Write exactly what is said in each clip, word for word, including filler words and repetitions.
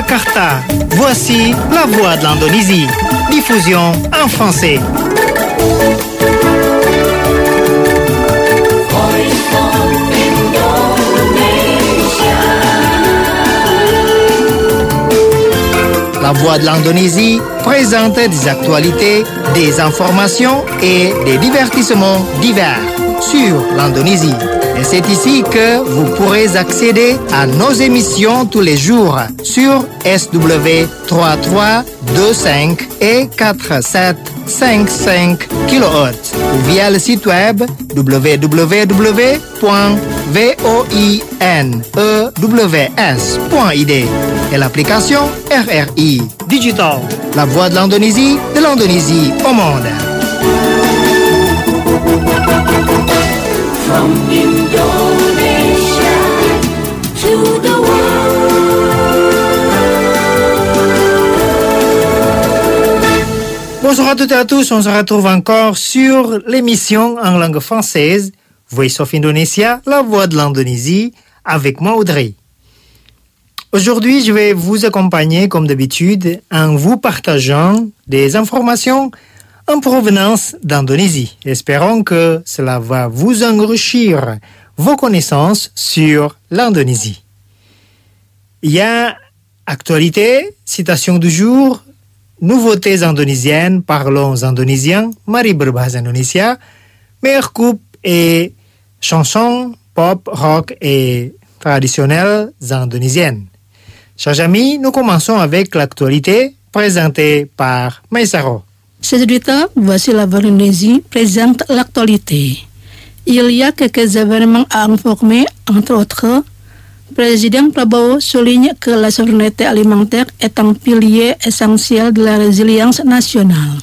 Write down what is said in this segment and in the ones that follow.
Jakarta, voici la voix de l'Indonésie. Diffusion en français. La voix de l'Indonésie présente des actualités, des informations et des divertissements divers sur l'Indonésie. Et c'est ici que vous pourrez accéder à nos émissions tous les jours sur S W trois trois deux cinq et quatre sept cinq cinq kilohertz ou via le site web w w w point voinnews point I D et l'application R R I Digital, la voix de l'Indonésie, de l'Indonésie au monde. From Indonesia to the world. Bonjour à toutes et à tous, on se retrouve encore sur l'émission en langue française Voice of Indonesia, la voix de l'Indonésie, avec moi Audrey. Aujourd'hui, je vais vous accompagner comme d'habitude en vous partageant des informations en provenance d'Indonésie. Espérons que cela va vous enrichir vos connaissances sur l'Indonésie. Il y a actualité, citation du jour, nouveautés indonésiennes, parlons indonésien, mari berbahasa Indonesia, meilleure coupe et chansons pop, rock et traditionnelles indonésiennes. Chers amis, nous commençons avec l'actualité présentée par Maïsaro. Chers auditeurs, voici la voix d'Indonésie présente l'actualité. Il y a quelques événements à informer, entre autres. Président Prabowo souligne que la souveraineté alimentaire est un pilier essentiel de la résilience nationale.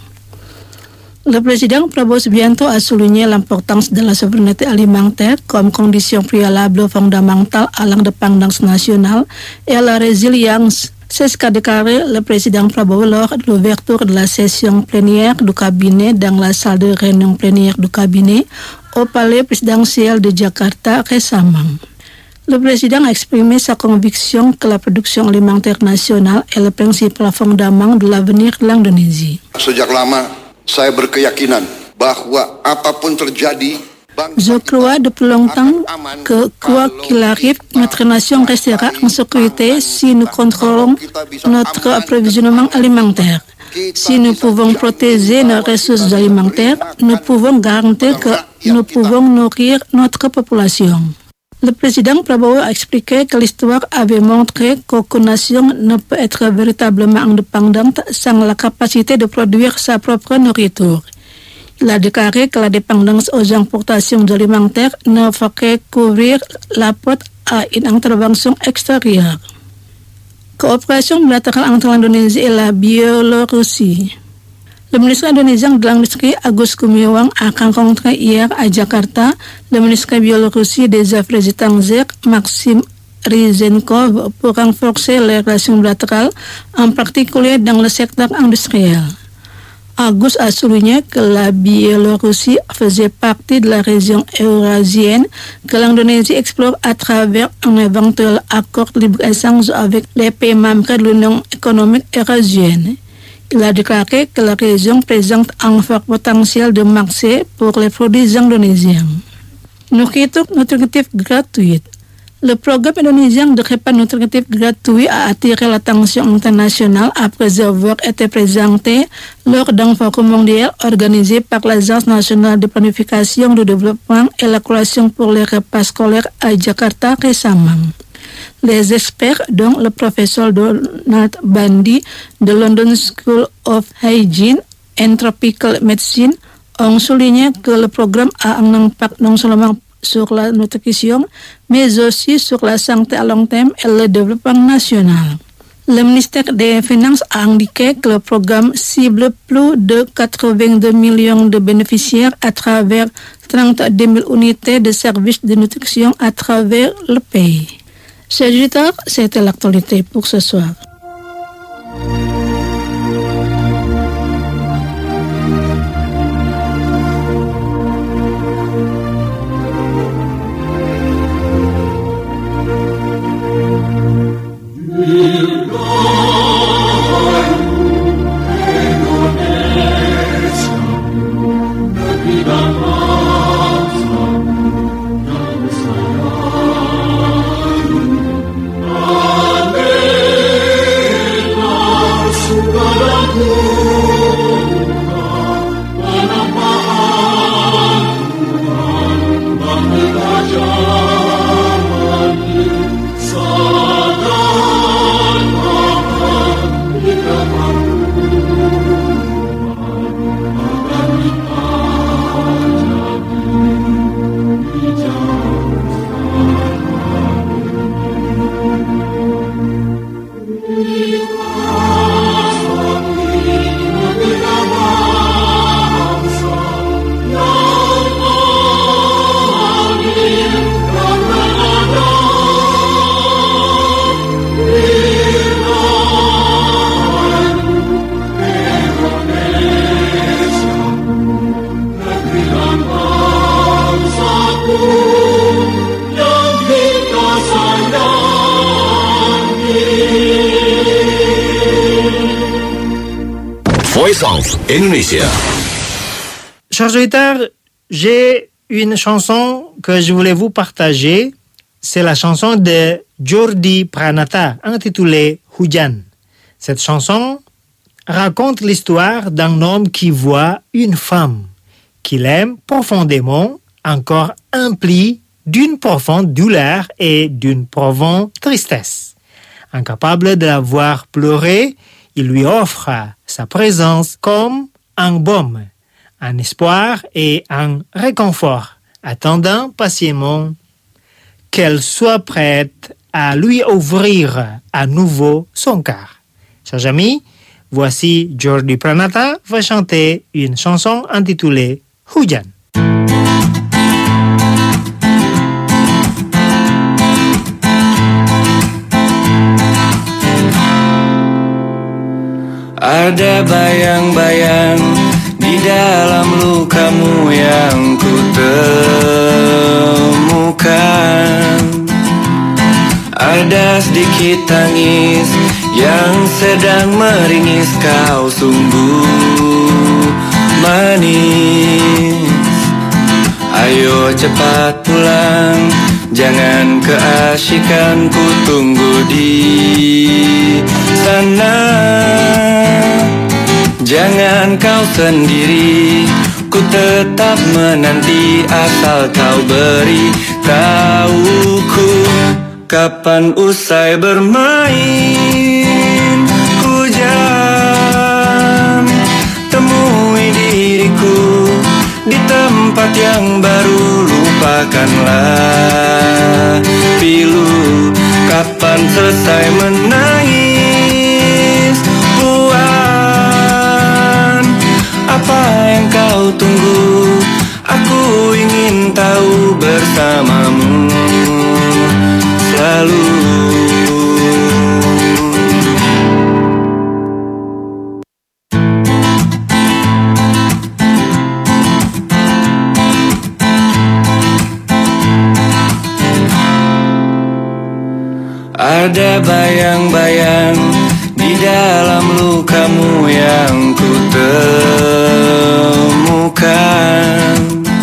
Le président Prabowo Subianto a souligné l'importance de la souveraineté alimentaire comme condition préalable fondamentale à l'indépendance nationale et à la résilience. C'est ce qu'a déclaré le président Prabowo lors de l'ouverture de la session plénière du cabinet dans la salle de réunion plénière du cabinet au palais présidentiel de Jakarta récemment. Le président a exprimé sa conviction que la production alimentaire nationale est le principal fondement de l'avenir de l'Indonésie. Sejak lama saya berkeyakinan bahwa apapun terjadi. Je crois depuis longtemps que, quoi qu'il arrive, notre nation restera en sécurité si nous contrôlons notre approvisionnement alimentaire. Si nous pouvons protéger nos ressources alimentaires, nous pouvons garantir que nous pouvons nourrir notre population. Le président Prabowo a expliqué que l'histoire avait montré qu'aucune nation ne peut être véritablement indépendante sans la capacité de produire sa propre nourriture. Il a déclaré que la dépendance aux importations alimentaires ne ferait qu'ouvrir la porte à une intervention extérieure. Coopération bilatérale entre l'Indonésie et la Biélorussie. Le ministre indonésien de l'Industrie, Agus Gumiwang, a rencontré hier à Jakarta le ministre biélorussie des Affaires étrangères, Maxim Ryzenkov, pour renforcer les relations bilatérales, en particulier dans le secteur industriel. Agus a souligné que la Biélorussie faisait partie de la région eurasienne que l'Indonésie explore à travers un éventuel accord de libre-échange avec les pays membres de l'Union économique eurasienne. Il a déclaré que la région présente un fort potentiel de marché pour les produits indonésiens. Nourriture nutritive gratuite. Le programme indonésien de repas nutritifs gratuits a attiré l'attention internationale après avoir été présenté lors d'un forum mondial organisé par l'Agence nationale de planification du développement et la coalition pour les repas scolaires à Jakarta récemment. Les experts, dont le professeur Donald Bandi de London School of Hygiene and Tropical Medicine, ont souligné que le programme a un impact non seulement sur la nutrition, mais aussi sur la santé à long terme et le développement national. Le ministère des Finances a indiqué que le programme cible plus de quatre-vingt-deux millions de bénéficiaires à travers trente-deux mille unités de services de nutrition à travers le pays. Chers auditeurs, c'était l'actualité pour ce soir. Dear God. Voice of Indonesia. Chers auditeurs, j'ai une chanson que je voulais vous partager. C'est la chanson de Jordi Pranata, intitulée Hujan. Cette chanson raconte l'histoire d'un homme qui voit une femme qu'il aime profondément, encore emplie d'une profonde douleur et d'une profonde tristesse. Incapable de la voir pleurer, il lui offre sa présence comme un baume, un espoir et un réconfort, attendant patiemment qu'elle soit prête à lui ouvrir à nouveau son cœur. Chers amis, voici Jordi Pranata va chanter une chanson intitulée Hujan. Ada bayang-bayang di dalam lukamu yang ku temukan. Ada sedikit tangis yang sedang meringis, kau sungguh manis. Ayo cepat pulang, jangan keasikan, ku tunggu di sana. Jangan kau sendiri, ku tetap menanti, asal kau beri tahuku kapan usai bermain. Hujan, temui diriku di tempat yang baru, lupakanlah pilu. Kapan selesai menangis, Puan, apa yang kau tunggu? Aku ingin tahu bersamamu selalu. Ada bayang-bayang di dalam lukamu yang ku temukan.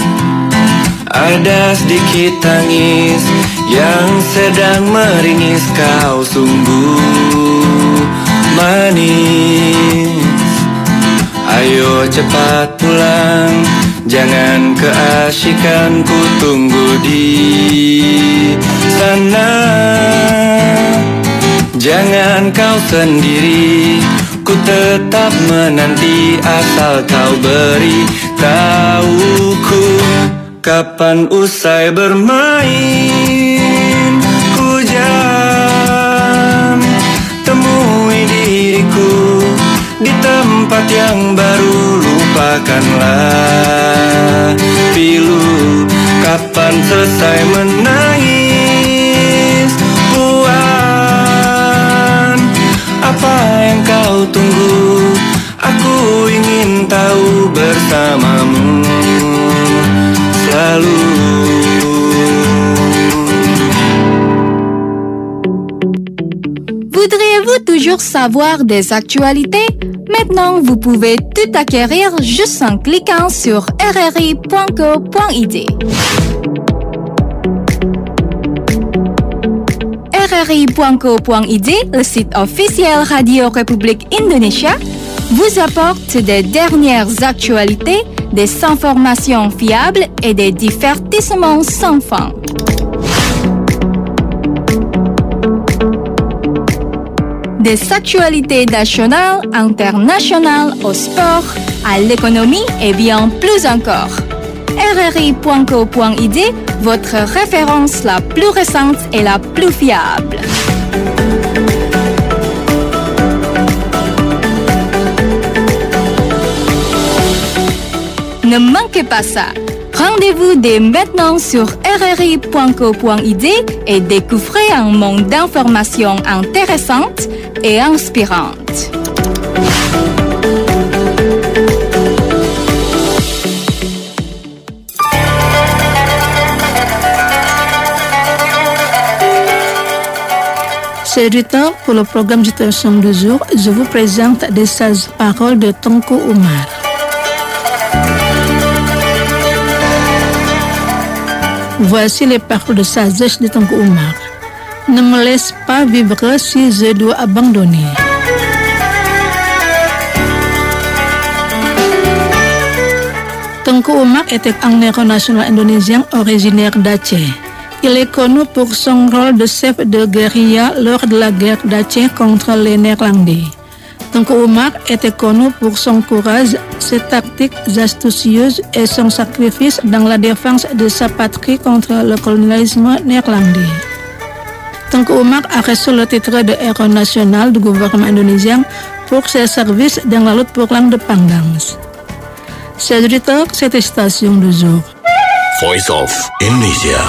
Ada sedikit tangis yang sedang meringis, kau sungguh manis. Ayo cepat pulang, jangan keasikan, ku tunggu di sana. Jangan kau sendiri, ku tetap menanti, asal kau beri tahuku kapan usai bermain. Hujan, temui diriku di tempat yang baru, lupakanlah pilu. Kapan selesai menangis, Puan, apa yang kau tunggu? Aku ingin tahu bersamamu selalu. Voudriez-vous toujours toujours savoir des actualités? Maintenant, vous pouvez tout acquérir juste en cliquant sur r r i point co point i d. r r i point co point i d, le site officiel Radio République Indonésia, vous apporte des dernières actualités, des informations fiables et des divertissements sans fin. Des actualités nationales, internationales, au sport, à l'économie et bien plus encore. r r i point co point i d, votre référence la plus récente et la plus fiable. Ne manquez pas ça. Rendez-vous dès maintenant sur r r i point co point i d et découvrez un monde d'informations intéressantes et inspirantes. C'est du temps pour le programme Citation du jour. Je vous présente des sages paroles de Tengku Umar. Voici les paroles de sagesse de Tengku Umar. Ne me laisse pas vivre si je dois abandonner. Tengku Umar était un héros national indonésien originaire d'Aceh. Il est connu pour son rôle de chef de guérilla lors de la guerre d'Aceh contre les Néerlandais. Tengku Umar était connu pour son courage, ses tactiques astucieuses et son sacrifice dans la défense de sa patrie contre le colonialisme néerlandais. Tengku Umar a reçu le titre de héros national du gouvernement indonésien pour ses services dans la lutte pour l'indépendance. C'est du temps, cette station du jour. Voice of Indonesia.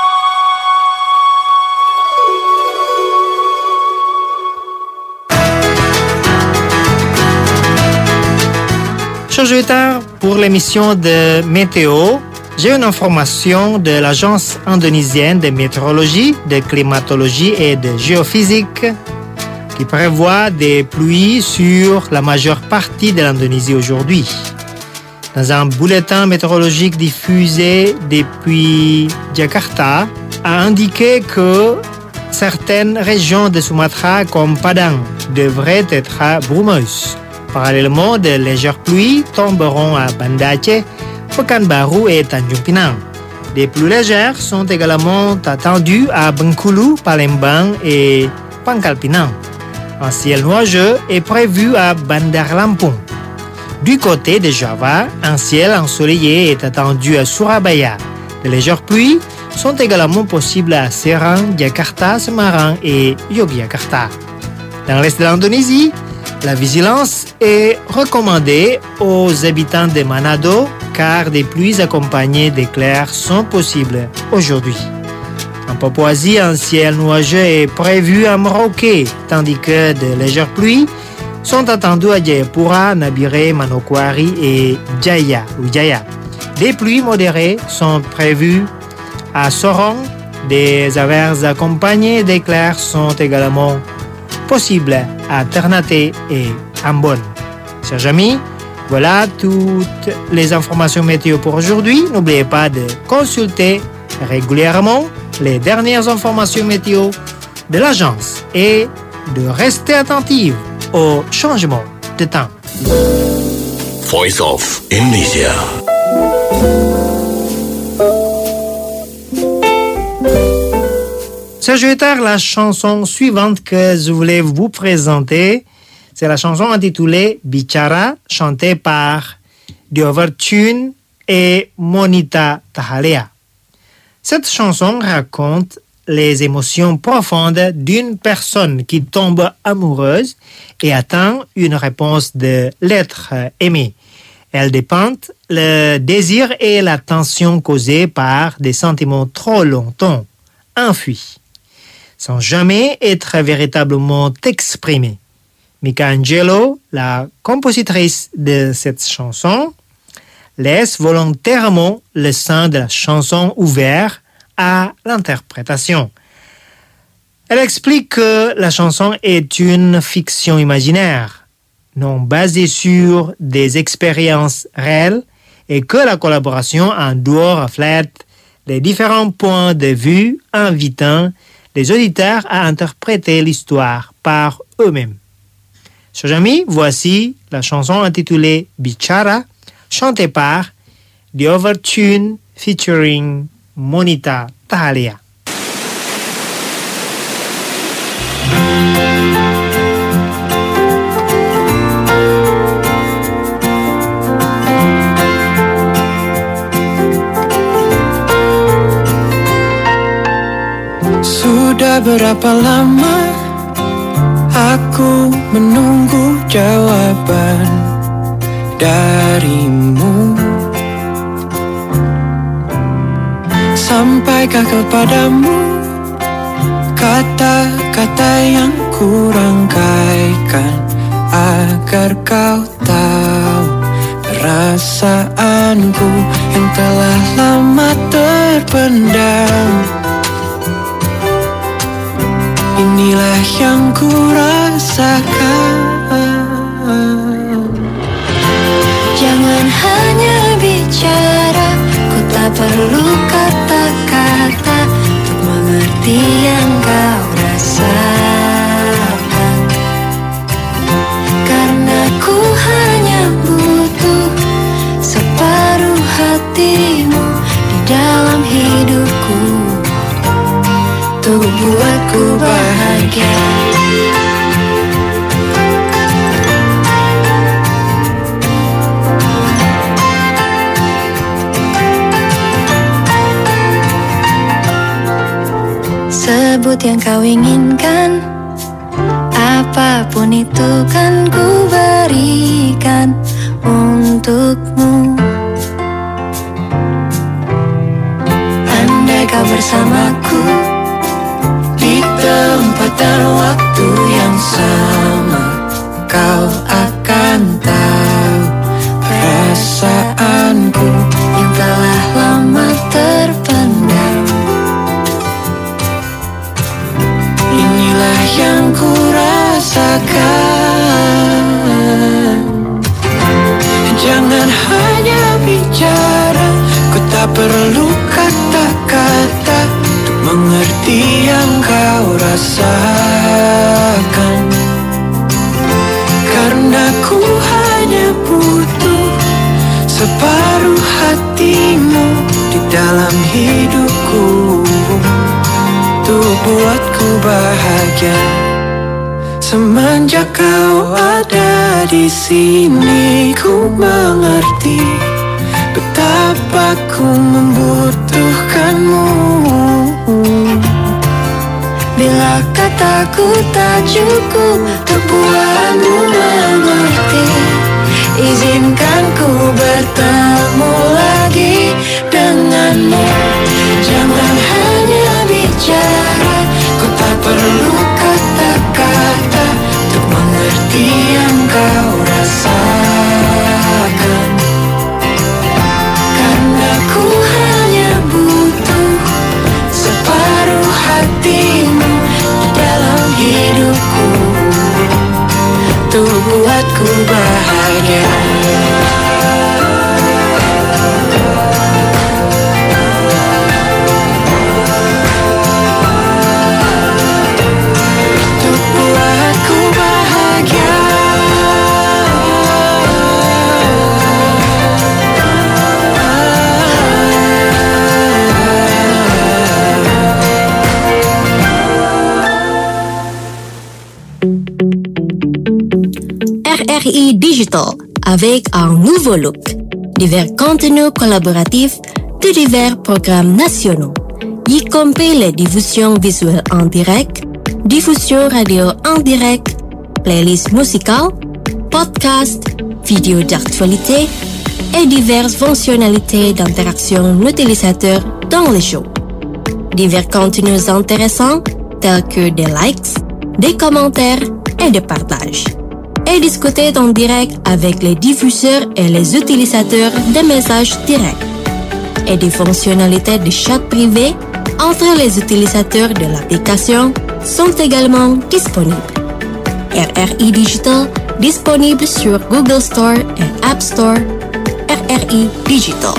Chers auditeurs, pour l'émission de météo, j'ai une information de l'Agence indonésienne de météorologie, de climatologie et de géophysique qui prévoit des pluies sur la majeure partie de l'Indonésie aujourd'hui. Dans un bulletin météorologique diffusé depuis Jakarta, a indiqué que certaines régions de Sumatra comme Padang devraient être brumeuses. Parallèlement, de légères pluies tomberont à Banda Aceh, Pekanbaru et Tanjung Pinang. Des pluies légères sont également attendues à Bengkulu, Palembang et Pangkal Pinang. Un ciel nuageux est prévu à Bandar Lampung. Du côté de Java, un ciel ensoleillé est attendu à Surabaya. De légères pluies sont également possibles à Serang, Jakarta, Semarang et Yogyakarta. Dans l'est de l'Indonésie, la vigilance est recommandée aux habitants de Manado car des pluies accompagnées d'éclairs sont possibles aujourd'hui. En Papouasie, un ciel nuageux est prévu à Merauke, tandis que de légères pluies sont attendues à Jayapura, Nabire, Manokwari et Jaya ou Jaya. Des pluies modérées sont prévues à Sorong. Des averses accompagnées d'éclairs sont également possibles à Ternate et Ambon. Chers amis, voilà toutes les informations météo pour aujourd'hui. N'oubliez pas de consulter régulièrement les dernières informations météo de l'agence et de rester attentive aux changements de temps. Voice of Indonesia. Chers auditeurs, la chanson suivante que je voulais vous présenter, c'est la chanson intitulée Bicara, chantée par Diovertune et Monita Tahalea. Cette chanson raconte les émotions profondes d'une personne qui tombe amoureuse et attend une réponse de l'être aimé. Elle dépeint le désir et la tension causée par des sentiments trop longtemps enfuis, sans jamais être véritablement exprimés. Michelangelo, la compositrice de cette chanson, laisse volontairement le sein de la chanson ouvert à l'interprétation. Elle explique que la chanson est une fiction imaginaire, non basée sur des expériences réelles, et que la collaboration en duo reflète les différents points de vue, invitant les auditeurs à interpréter l'histoire par eux-mêmes. Chers amis, voici la chanson intitulée Bicara, chantée par The Overtune featuring Monita Tahalia. Sudah berapa lama aku menunggu jawaban darimu. Sampaikah kepadamu kata-kata yang kurangkaikan, agar kau tahu perasaanku yang telah lama terpendam. Inilah yang ku rasakan. Jangan hanya bicara, ku tak perlu kata-kata untuk mengerti yang kau rasakan. Karena ku hanya butuh separuh hatimu di dalam hidupku, untuk buatku bahagia. Sebut yang kau inginkan, apapun itu kan ku berikan untukmu. Andai kau bersamaku di tempat dan waktu yang sama, kau akan tahu perasaanku yang telah lama terpendam. Inilah yang ku rasakan. Jangan hanya bicara, ku tak perlu kata-kata untuk mengerti yang kau rasakan. Karena ku hanya butuh separuh hatimu di dalam hidupku, untuk buatku bahagia. Semenjak kau ada di sini, ku mengerti betapa ku membutuhkanmu. Bila kataku tak cukup untuk buatmu mengerti, izinkan ku bertemu lagi denganmu. Jangan hanya bicara, ku tak perlu kata-kata untuk mengerti yang kau rasakan. Karena ku hanya butuh separuh hatimu di dalam hidupku, untuk buatku bahagia. R R I Digital, avec un nouveau look, divers contenus collaboratifs de divers programmes nationaux, y compris les diffusions visuelles en direct, diffusion radio en direct, playlists musicales, podcasts, vidéos d'actualité et diverses fonctionnalités d'interaction l'utilisateur dans les shows. Divers contenus intéressants tels que des likes, des commentaires et des partages. Et discuter en direct avec les diffuseurs et les utilisateurs des messages directs. Et des fonctionnalités de chat privé entre les utilisateurs de l'application sont également disponibles. R R I Digital disponible sur Google Store et App Store. R R I Digital.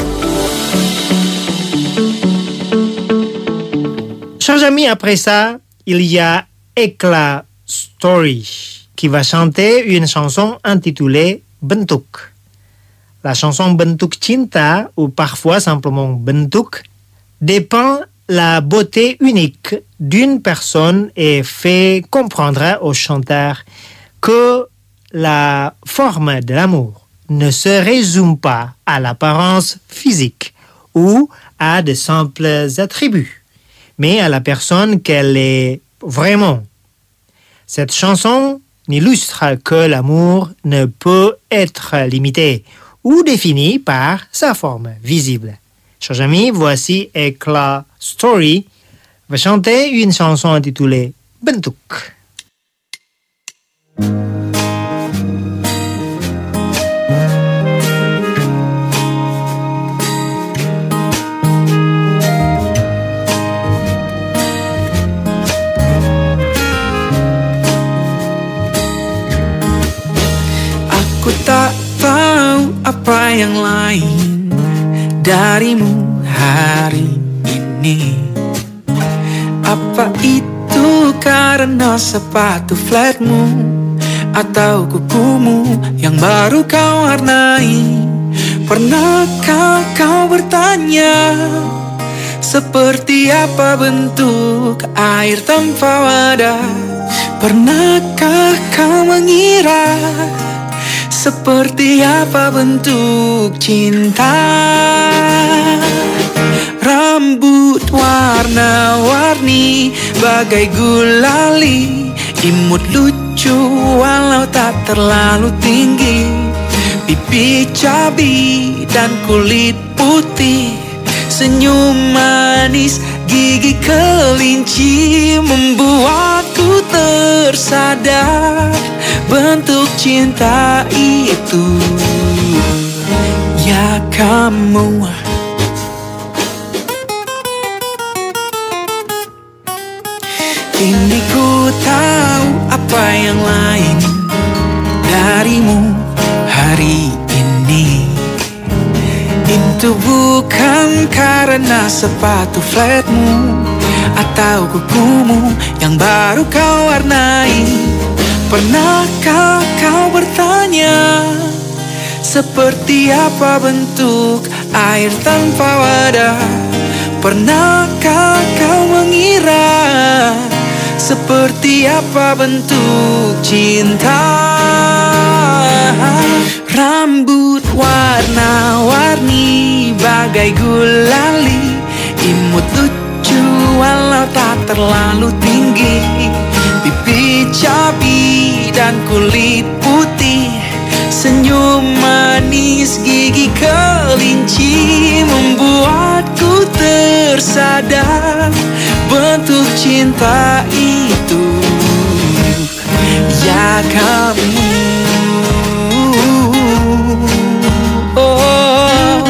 Chers amis, après ça, il y a Ekla Story qui va chanter une chanson intitulée Bentuk. La chanson Bentuk Cinta, ou parfois simplement Bentuk, dépeint la beauté unique d'une personne et fait comprendre au chanteur que la forme de l'amour ne se résume pas à l'apparence physique ou à de simples attributs, mais à la personne qu'elle est vraiment. Cette chanson illustre que l'amour ne peut être limité ou défini par sa forme visible. Chers amis, voici Ekla Story va chanter une chanson intitulée Bentuk. Aku tak tahu apa yang lain darimu hari ini. Apa itu karena sepatu flatmu atau kukumu yang baru kau warnai? Pernahkah kau bertanya seperti apa bentuk air tanpa wadah? Pernahkah kau mengira seperti apa bentuk cinta? Rambut warna-warni bagai gulali, imut lucu walau tak terlalu tinggi, pipi cabi dan kulit putih, senyum manis gigi kelinci membuatku tersadar bentuk cinta itu. Ya kamu, kini ku tahu apa yang lain darimu hari ini. Itu bukan karena sepatu flatmu atau kukumu yang baru kau warnai. Pernahkah kau bertanya seperti apa bentuk air tanpa wadah? Pernahkah kau mengira seperti apa bentuk cinta? Rambut warna-warni bagai gulali, imut lucu walau tak terlalu tinggi, pipi cabi dan kulit putih, senyum manis gigi kelinci membuatku tersadar bentuk cinta itu. Ya kamu, oh.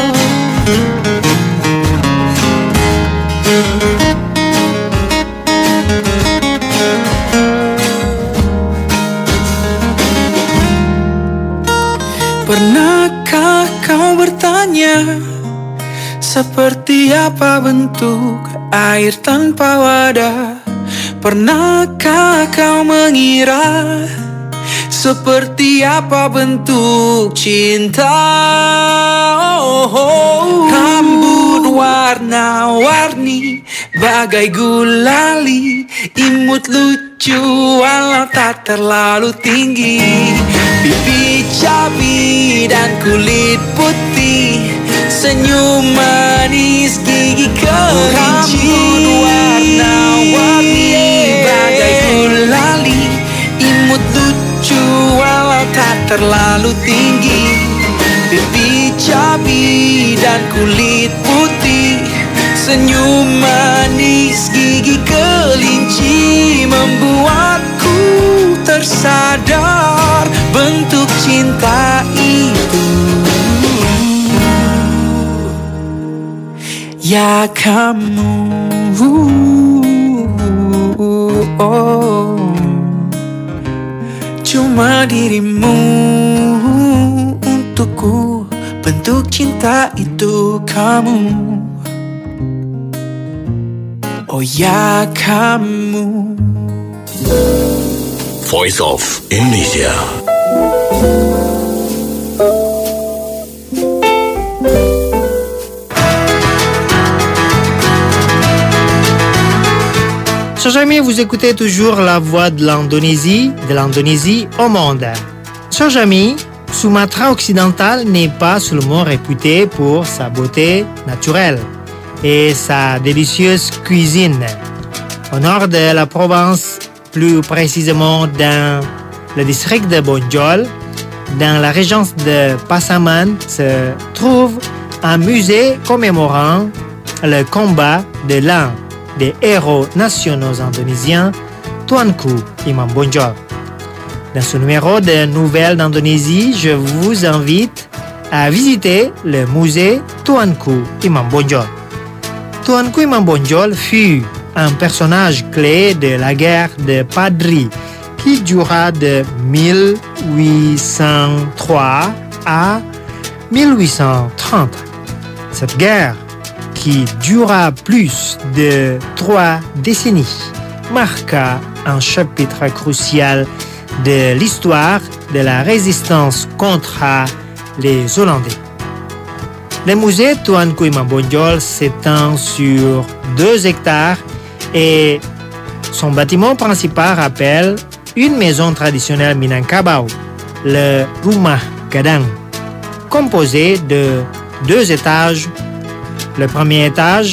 Pernahkah kau bertanya seperti apa bentuk air tanpa wadah? Pernahkah kau mengira seperti apa bentuk cinta? Oh, oh. Rambut warna-warni bagai gulali, imut lucu walau tak terlalu tinggi, pipi cabi dan kulit putih, senyum manis gigi kelinci. Rambut warna-warni bagai gulali, imut lucu walau tak terlalu tinggi, pipi cabi dan kulit putih, senyum manis gigi kelinci membuatku tersadar bentuk cinta itu. Ya kamu, oh. Cuma dirimu untukku, bentuk cinta itu kamu. Oh ya kamu. Voice of Indonesia. Chers amis, vous écoutez toujours la voix de l'Indonésie, de l'Indonésie au monde. Chers amis, Sumatra occidentale n'est pas seulement réputée pour sa beauté naturelle et sa délicieuse cuisine. Au nord de la province, plus précisément dans le district de Bonjol, dans la région de Pasaman, se trouve un musée commémorant le combat de l'un des héros nationaux indonésiens, Tuanku Imam Bonjol. Dans ce numéro de Nouvelles d'Indonésie, je vous invite à visiter le musée Tuanku Imam Bonjol. Tuanku Imam Bonjol fut un personnage clé de la guerre de Padri qui dura de mille huit cent trois à mille huit cent trente. Cette guerre, qui dura plus de trois décennies, marqua un chapitre crucial de l'histoire de la résistance contre les Hollandais. Le musée Tuanku Imam Bonjol s'étend sur deux hectares et son bâtiment principal rappelle une maison traditionnelle Minangkabau, le Rumah Gadang, composé de deux étages. Le premier étage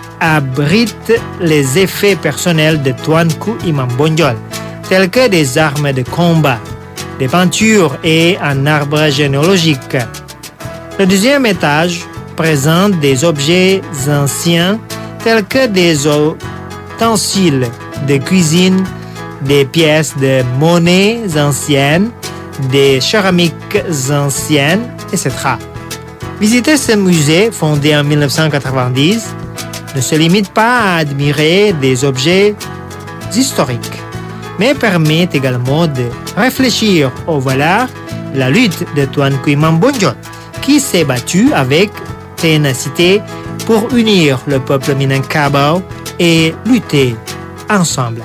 abrite les effets personnels de Tuanku Imam Bonjol, tels que des armes de combat, des peintures et un arbre généalogique. Le deuxième étage présente des objets anciens tels que des ustensiles de cuisine, des pièces de monnaie anciennes, des céramiques anciennes, et cetera. Visiter ce musée, fondé en mille neuf cent quatre-vingt-dix, ne se limite pas à admirer des objets historiques, mais permet également de réfléchir aux valeurs de la lutte de Tuanku Imam Bonjol, qui s'est battu avec ténacité pour unir le peuple Minangkabau et lutter ensemble.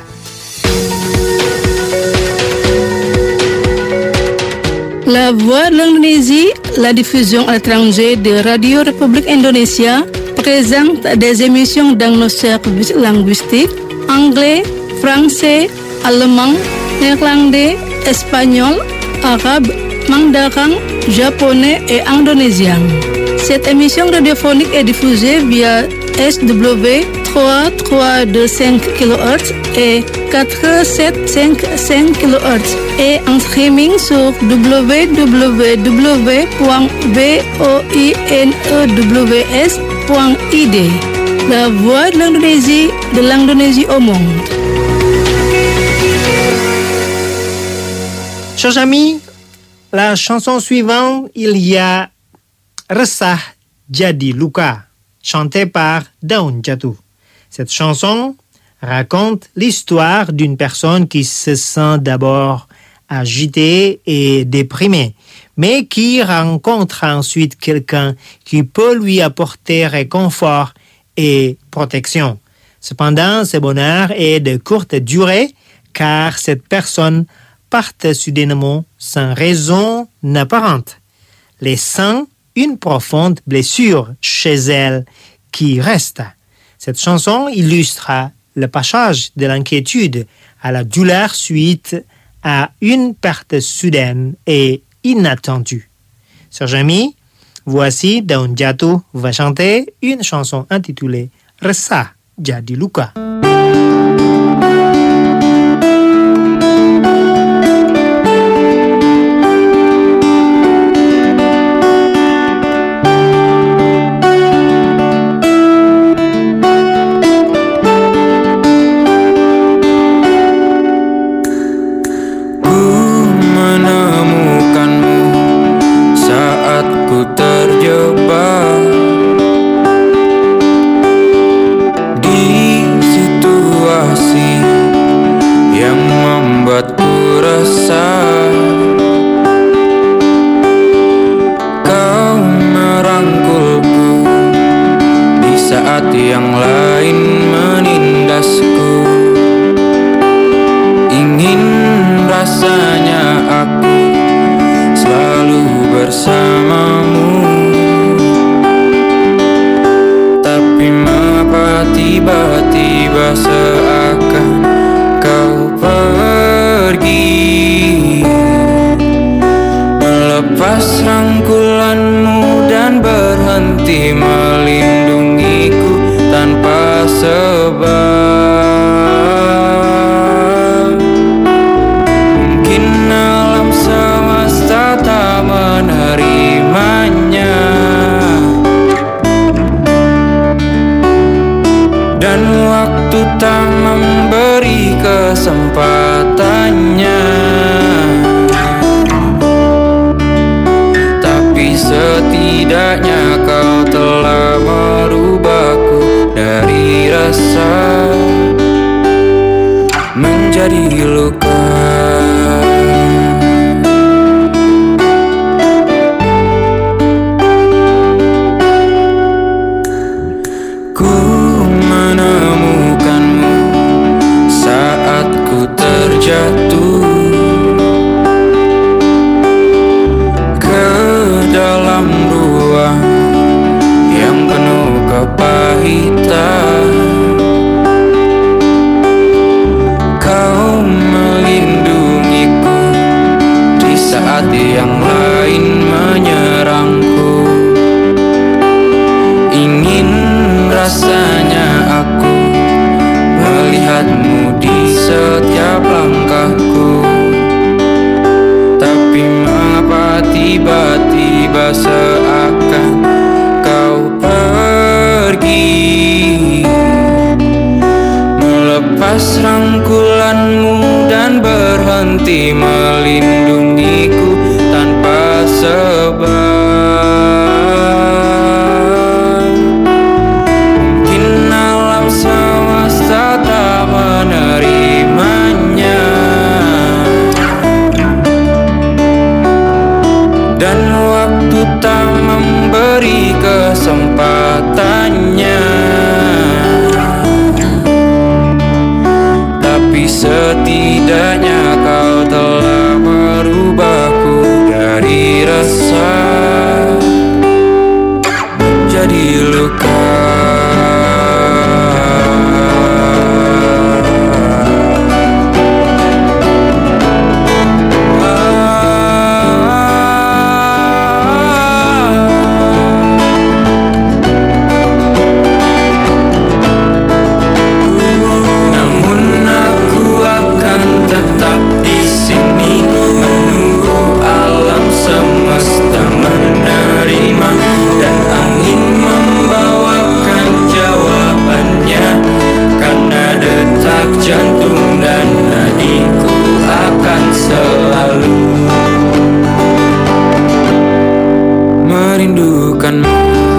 La Voix de l'Indonésie, la diffusion à l'étranger de Radio République Indonésia, présente des émissions dans nos services linguistiques anglais, français, allemand, néerlandais, espagnol, arabe, mandarin, japonais et indonésien. Cette émission radiophonique est diffusée via S W trois trois deux cinq kilohertz et quatre sept cinq cinq kilohertz et en streaming sur w w w point voinews point i d. La voix de l'Indonésie, de l'Indonésie au monde. Chers amis, la chanson suivante, il y a Resah Jadi Luka, chantée par Daun Jatuh. Cette chanson raconte l'histoire d'une personne qui se sent d'abord agitée et déprimée, mais qui rencontre ensuite quelqu'un qui peut lui apporter réconfort et protection. Cependant, ce bonheur est de courte durée, car cette personne part soudainement sans raison apparente, laissant une profonde blessure chez elle qui reste. Cette chanson illustre le passage de l'inquiétude à la douleur suite à une perte soudaine et inattendue. Chers amis, voici Daun Jatuh va chanter une chanson intitulée Resah Jadi Luka. Terjebak di situ saat yang lain menindasku. Ingin rasanya aku selalu bersamamu, tapi mengapa tiba-tiba seakan kau pergi, melepas rangkulanmu dan berhenti melindungiku tanpa sebab. Mungkin alam semesta tak menerimanya, dan waktu tak memberi kesempatannya. Tapi setidaknya kau telah merubahku dari rasa menjadi luka. Ku menemukanmu saat ku terjatuh ke dalam ruang yang penuh kepahitan. Kau melindungiku di saat yang lain menyerangku. Ingin rasanya aku melihatmu di setiap langkahku, tapi mengapa tiba-tiba seakan kau pergi, melepas rangkulanmu dan berhenti melindungiku tanpa sebab. Mungkin alam semesta tak menerimanya, dan waktu tak memberi kesempatannya. Tapi setidaknya kau telah merubahku dari rasa menjadi luka. Jantung dan nadiku akan selalu merindukanmu.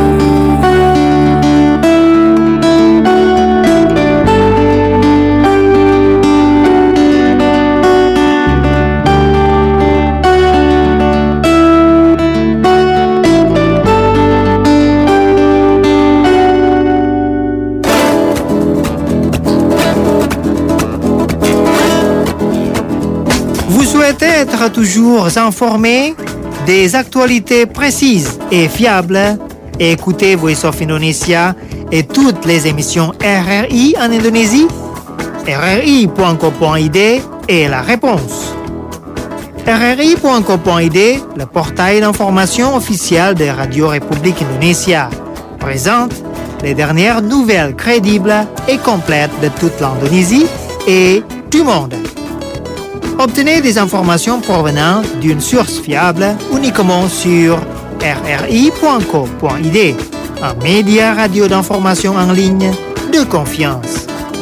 Être toujours informé des actualités précises et fiables, écoutez Voice of Indonesia et toutes les émissions R R I en Indonésie. R R I point co point I D est la réponse. R R I point co point I D, le portail d'information officiel de Radio République Indonésia, présente les dernières nouvelles crédibles et complètes de toute l'Indonésie et du monde. Obtenez des informations provenant d'une source fiable uniquement sur R R I point co point I D, un média radio d'information en ligne de confiance.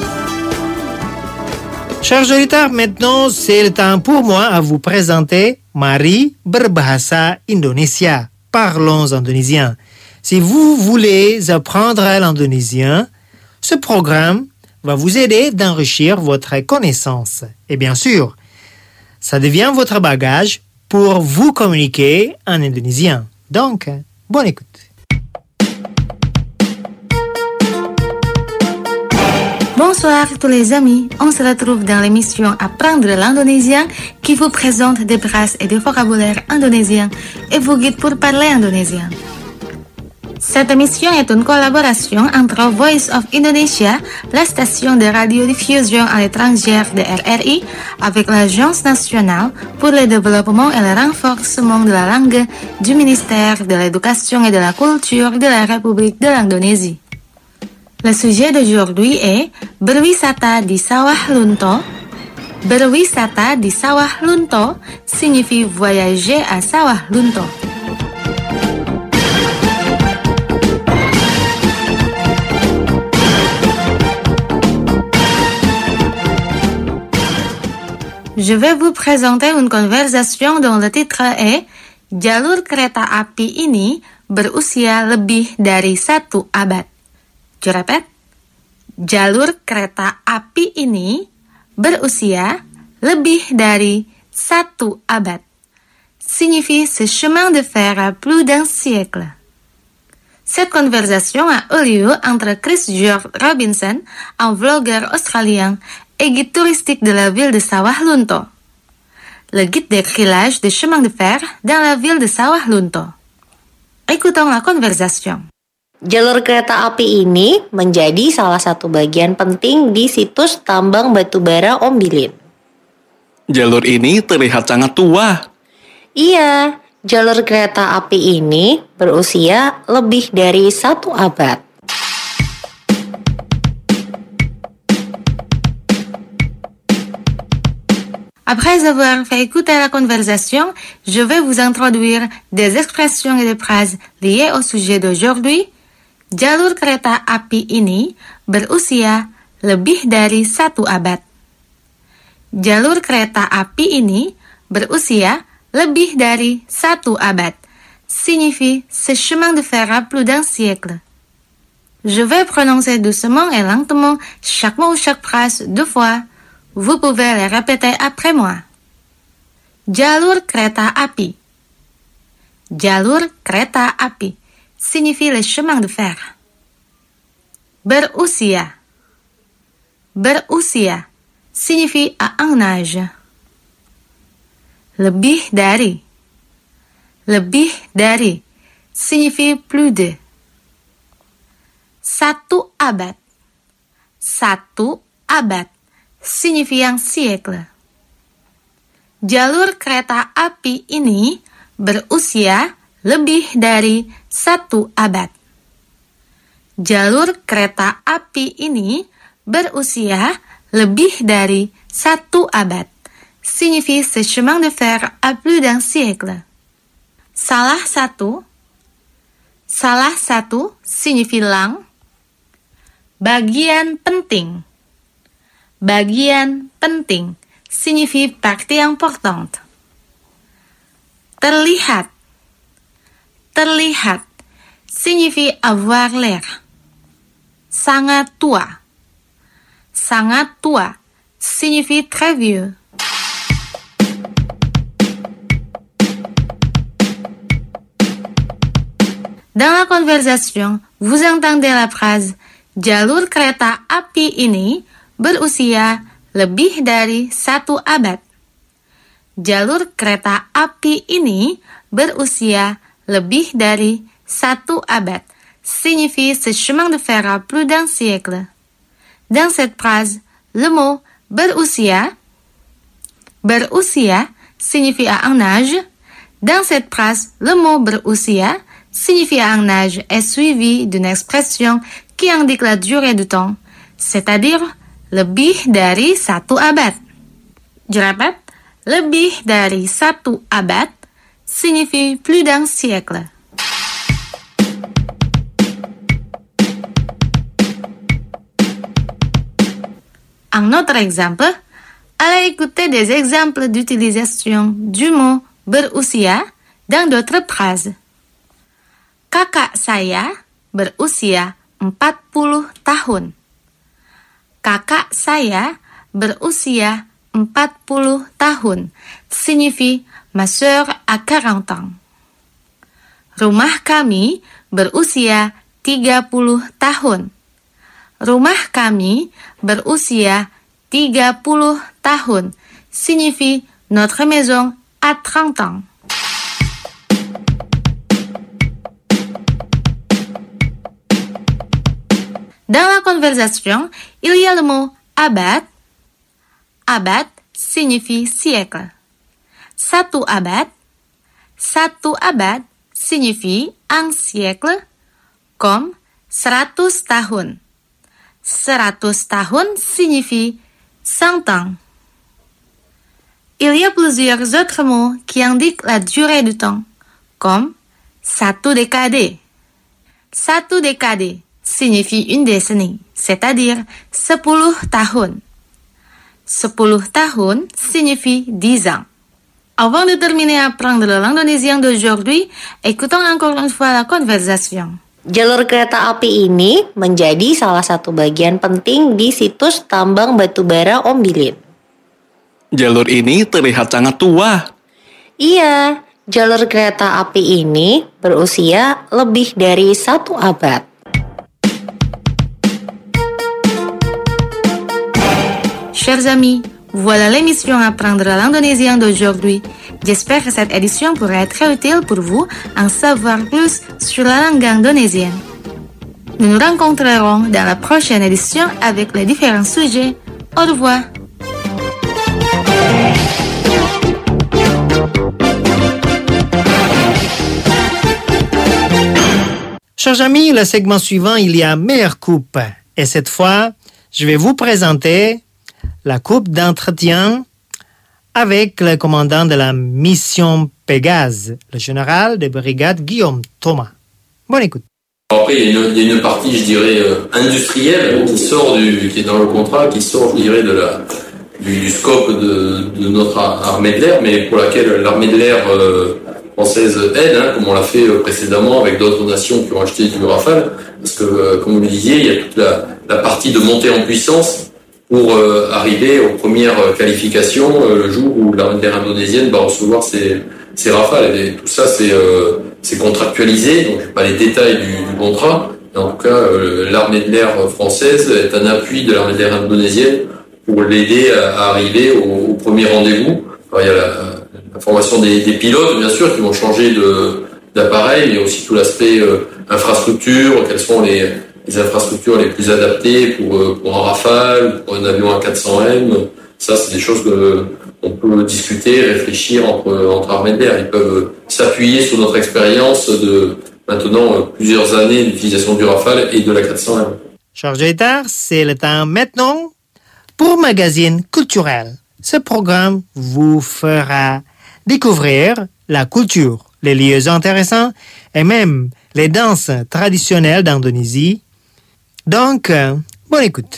Chers auditeurs, maintenant c'est le temps pour moi à vous présenter Mari Berbahasa Indonesia. Parlons indonésien. Si vous voulez apprendre l'indonésien, ce programme va vous aider d'enrichir votre connaissance. Et bien sûr, ça devient votre bagage pour vous communiquer en indonésien. Donc, bonne écoute. Bonsoir tous les amis, on se retrouve dans l'émission Apprendre l'indonésien qui vous présente des phrases et des vocabulaires indonésiens et vous guide pour parler indonésien. Cette émission est une collaboration entre Voice of Indonesia, la station de radiodiffusion à l'étranger de R R I, avec l'Agence nationale pour le développement et le renforcement de la langue du ministère de l'Éducation et de la Culture de la République de l'Indonésie. Le sujet d'aujourd'hui est berwisata di Sawah Lunto. Berwisata di Sawah Lunto signifie voyager à Sawah Lunto. Je vais vous présenter une conversation dont le titre est Jalur kereta api ini berusia lebih dari satu abad. Je répète, jalur kereta api ini berusia lebih dari satu abad. Signifie ce chemin de fer a plus d'un siècle. Cette conversation a eu lieu entre Chris George Robinson, un vlogueur australien, et guide touristique de la ville de Sawah Lunto. Le guide décrit l'âge des chemins de fer dans la ville de Sawah Lunto. Écoutons la conversation. Jalur kereta api ini menjadi salah satu bagian penting di situs tambang batubara Ombilin. Jalur ini terlihat sangat tua. Iya, jalur kereta api ini berusia lebih dari satu abad. Après avoir fait écouter la conversation, je vais vous introduire des expressions et des phrases liées au sujet d'aujourd'hui. Jalur kereta api ini berusia lebih dari satu abad. Jalur kereta api ini berusia lebih dari satu abad. Signifie ce chemin de fer a plus d'un siècle. Je vais prononcer doucement et lentement chaque mot ou chaque phrase deux fois. Vous pouvez les répéter après moi. Jalur kereta api. Jalur kereta api signifie le chemin de fer. Berusia. Berusia signifie à un âge. Lebih dari. Lebih dari signifie plus de. Satu abad. Satu abad signifie un siècle. Jalur kereta api ini berusia lebih dari satu abad. Jalur kereta api ini berusia lebih dari satu abad. Signifie ce chemin de fer a plus d'un siècle. Salah satu. Salah satu signifie lang. Bagian penting. Bagian penting signifie partie importante. Terlihat. Terlihat signifie avoir l'air. Sangat tua. Sangat tua signifie très vieux. Dans la conversation, vous entendez la phrase jalur kereta api ini berusia lebih dari satu abad. Jalur kereta api ini berusia lebih dari satu abad. Signifie ce chemin de fer a plus d'un siècle. Dans cette phrase, le mot berusia, berusia signifie à un âge. Dans cette phrase, le mot berusia signifie à un âge est suivi d'une expression qui indique la durée du temps, c'est-à-dire lebih dari satu abad. Je répète, lebih dari satu abad signifie plus d'un siècle. Un autre exemple, allez écouter des exemples d'utilisation du mot berusia dans d'autres phrases. Kakak saya berusia empat puluh tahun. Kakak saya berusia empat puluh tahun. Signifie ma sœur a quarante ans. Rumah kami berusia tiga puluh tahun. Rumah kami berusia tiga puluh tahun. Signifie notre maison a trente ans. Dans la conversation, il y a le mot abad. Abad signifie siècle. Satu abad. Satu abad signifie un siècle, comme seratus tahun. Seratus tahun signifie cent ans. Il y a plusieurs autres mots qui indiquent la durée du temps, comme satu dekade. Satu dekade signifie une décennie, c'est-à-dire sepuluh tahun. Sepuluh tahun signifie dix ans. Avant de terminer à apprendre la langue indonésienne d'aujourd'hui, écoutons encore une fois la conversation. Jalur kereta api ini menjadi salah satu bagian penting di situs tambang batubara Ombilin. Jalur ini terlihat sangat tua. Iya, jalur kereta api ini berusia lebih dari satu abad. Chers amis, voilà l'émission Apprendre la langue indonésienne d'aujourd'hui. J'espère que cette édition pourra être utile pour vous en savoir plus sur la langue indonésienne. Nous nous rencontrerons dans la prochaine édition avec les différents sujets. Au revoir. Chers amis, le segment suivant, il y a meilleure coupe. Et cette fois, je vais vous présenter la coupe d'entretien avec le commandant de la mission Pégase, le général de brigade Guillaume Thomas. Bonne écoute. Après, il y a une, il y a une partie, je dirais, euh, industrielle qui sort du, qui est dans le contrat, qui sort, je dirais, de la, du, du scope de, de notre armée de l'air, mais pour laquelle l'armée de l'air euh, française aide, hein, comme on l'a fait euh, précédemment avec d'autres nations qui ont acheté du Rafale, parce que, euh, comme vous le disiez, il y a toute la, la partie de montée en puissance pour euh, arriver aux premières qualifications euh, le jour où l'armée de l'air indonésienne va recevoir ses, ses Rafales. Et tout ça, c'est, euh, c'est contractualisé, donc je n'ai pas les détails du, du contrat. Et en tout cas, euh, l'armée de l'air française est un appui de l'armée de l'air indonésienne pour l'aider à, à arriver au, au premier rendez-vous. Alors, il y a la, la formation des, des pilotes, bien sûr, qui vont changer de, d'appareil, mais aussi tout l'aspect euh, infrastructure, quelles sont les les infrastructures les plus adaptées pour, pour un Rafale, pour un avion A quatre cents M. Ça, c'est des choses que on peut discuter, réfléchir entre, entre armées de l'air. Ils peuvent s'appuyer sur notre expérience de maintenant plusieurs années d'utilisation du Rafale et de l'A quatre cents M. Chers auditeurs, c'est le temps maintenant pour Magazine Culturel. Ce programme vous fera découvrir la culture, les lieux intéressants et même les danses traditionnelles d'Indonésie. Donc, euh, bonne écoute.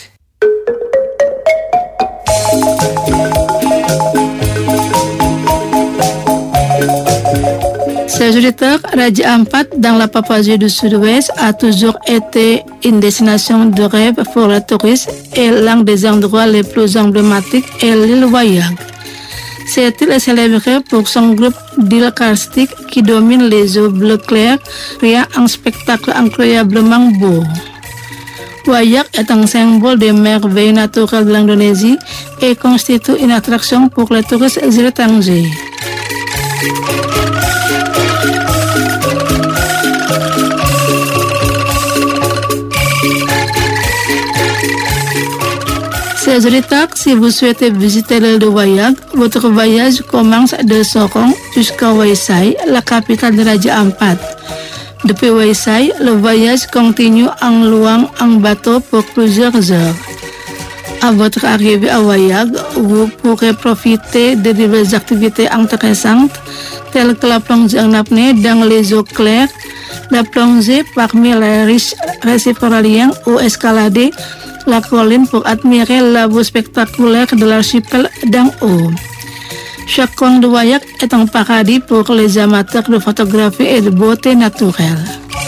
Chers auditeurs, Raja Ampat dans la Papouasie du Sud-Ouest a toujours été une destination de rêve pour les touristes et l'un des endroits les plus emblématiques est l'île Wayang. Cette île est célébrée pour son groupe d'îles karstiques qui domine les eaux bleu clair, créant un spectacle incroyablement beau. Wayang est un symbole des merveilles naturelles de l'Indonésie et constitue une attraction pour les touristes étrangers. Chers auditeurs, si vous souhaitez visiter l'île de Wayang, votre voyage commence de Sorong jusqu'à Waisai, la capitale de Raja Ampat. Depuis Waisai, le voyage continue en louant un bateau pour plusieurs heures. À votre arrivée à Wayang, vous pourrez profiter de diverses activités intéressantes telles que la plongée en apnée dans les eaux claires, la plongée parmi les riches récifs coralliens ou escalader la colline pour admirer la vue spectaculaire de l'archipel d'en haut. Chaque coin de Wayang est un paradis pour les amateurs de photographie et de beauté naturelle.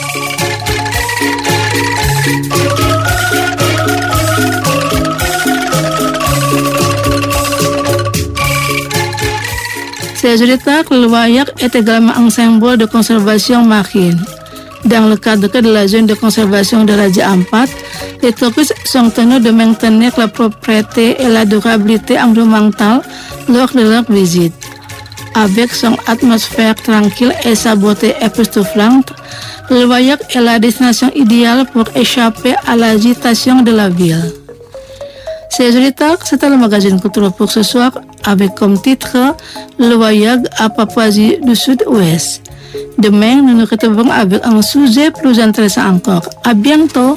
Ces auditeurs, le Wayang est également un symbole de conservation marine. Dans le cadre de la zone de conservation de Raja Ampat, Les touristes sont tenus de maintenir la propreté et la durabilité environnementale lors de leur visite. Avec son atmosphère tranquille et sa beauté époustouflante, le Loyac est la destination idéale pour échapper à l'agitation de la ville. Chers auditeurs, c'était le magazine Culture pour ce soir avec comme titre Le Loyac à Papouasie du Sud-Ouest. Demain, nous nous retrouverons avec un sujet plus intéressant encore. À bientôt!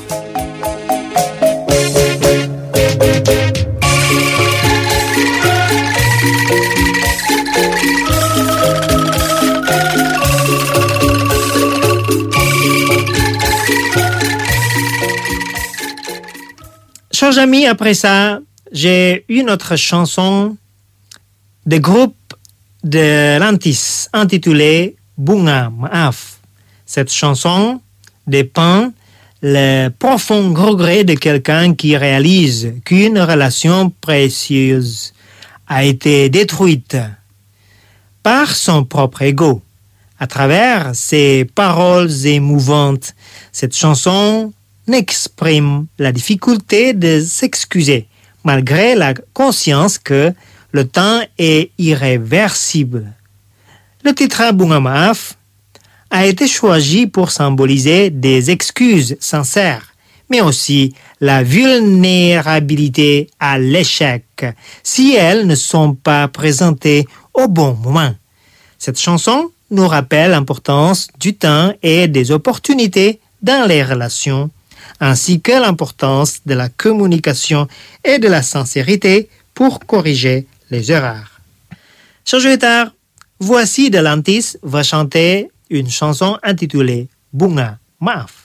Chers amis, après ça, j'ai une autre chanson de groupe de Lantis intitulée Bunga Maaf. Cette chanson dépeint le profond regret de quelqu'un qui réalise qu'une relation précieuse a été détruite par son propre ego. À travers ses paroles émouvantes, cette chanson n'exprime la difficulté de s'excuser, malgré la conscience que le temps est irréversible. Le titre Bunga Maaf a été choisi pour symboliser des excuses sincères, mais aussi la vulnérabilité à l'échec si elles ne sont pas présentées au bon moment. Cette chanson nous rappelle l'importance du temps et des opportunités dans les relations, ainsi que l'importance de la communication et de la sincérité pour corriger les erreurs. Chers auditeurs, voici de Lantis va chanter une chanson intitulée Bunga Maaf.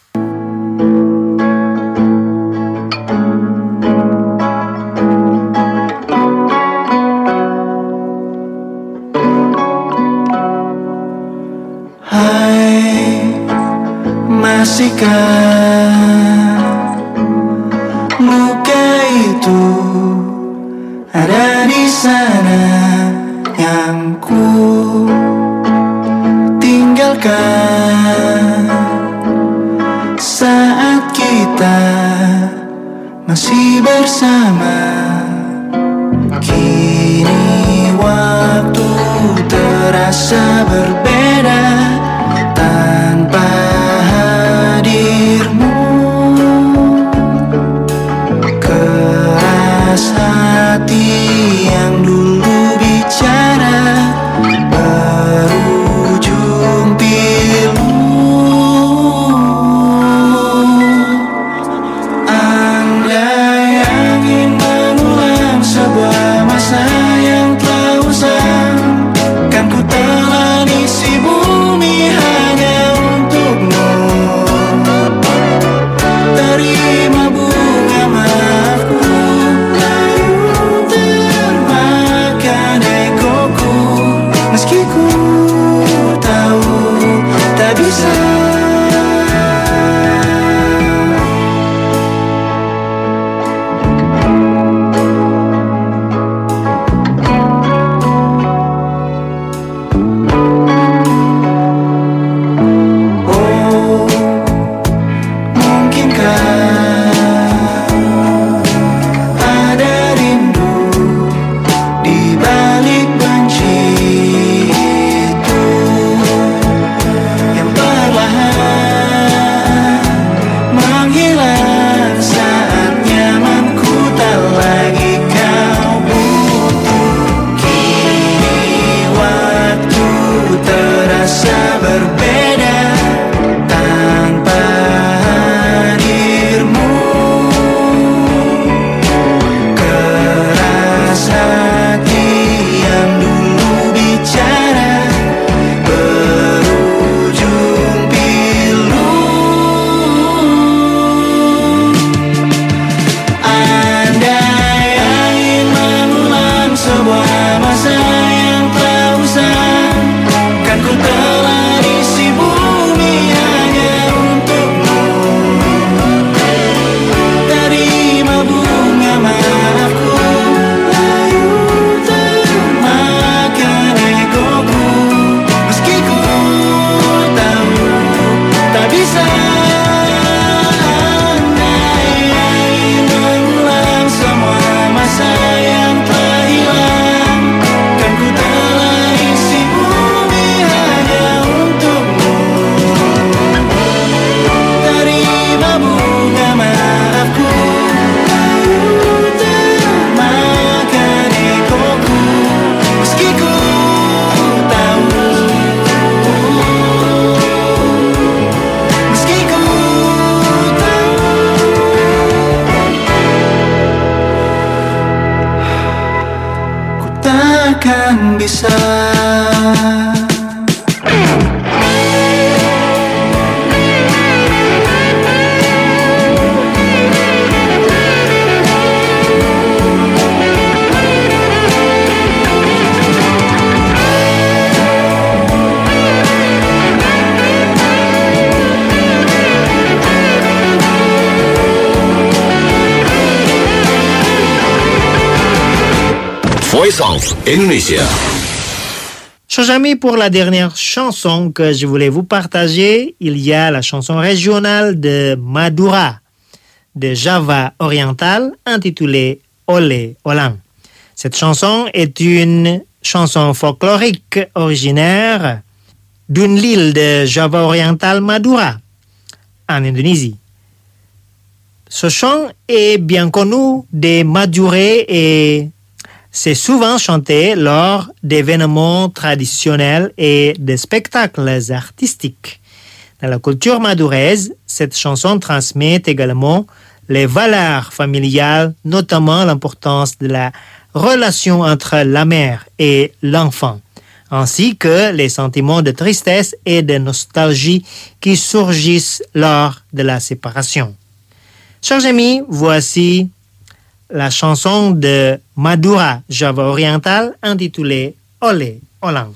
Hai, masihkah luka itu ada di sana yang ku tinggalkan saat kita masih bersama. Kini waktu terasa berbeda tanpa hadirmu. Keras hati yang dulu bicara berujung pilu. Andai angin mengulang sebuah masa yang telah usang, kan ku telan isi bumi hanya untukmu. Terima bunga maafku, lalu termakan egoku, meski ku tahu tak bisa. takkan bisa. Voice of Indonesia. Chers amis, pour la dernière chanson que je voulais vous partager, il y a la chanson régionale de Madura, de Java oriental, intitulée Olé Olang. Cette chanson est une chanson folklorique originaire d'une île de Java oriental, Madura, en Indonésie. Ce chant est bien connu des Madurés et c'est souvent chanté lors d'événements traditionnels et de spectacles artistiques. Dans la culture madouraise, cette chanson transmet également les valeurs familiales, notamment l'importance de la relation entre la mère et l'enfant, ainsi que les sentiments de tristesse et de nostalgie qui surgissent lors de la séparation. Chers amis, voici la chanson de Madura, Java oriental, intitulée Olé Olang.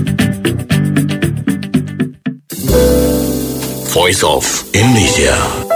Voice of Indonesia.